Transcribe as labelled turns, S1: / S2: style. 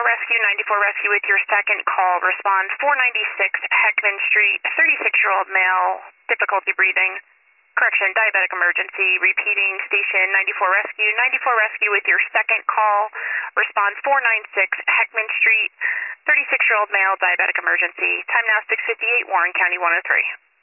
S1: Rescue, 94 Rescue with your second call. Respond 496 Heckman Street, 36-year-old male, difficulty breathing. Correction, diabetic emergency. Repeating, station 94 Rescue. 94 Rescue with your second call. Response 496 Heckman Street, 36-year-old male, diabetic emergency. Time now 6:58, Warren County 103.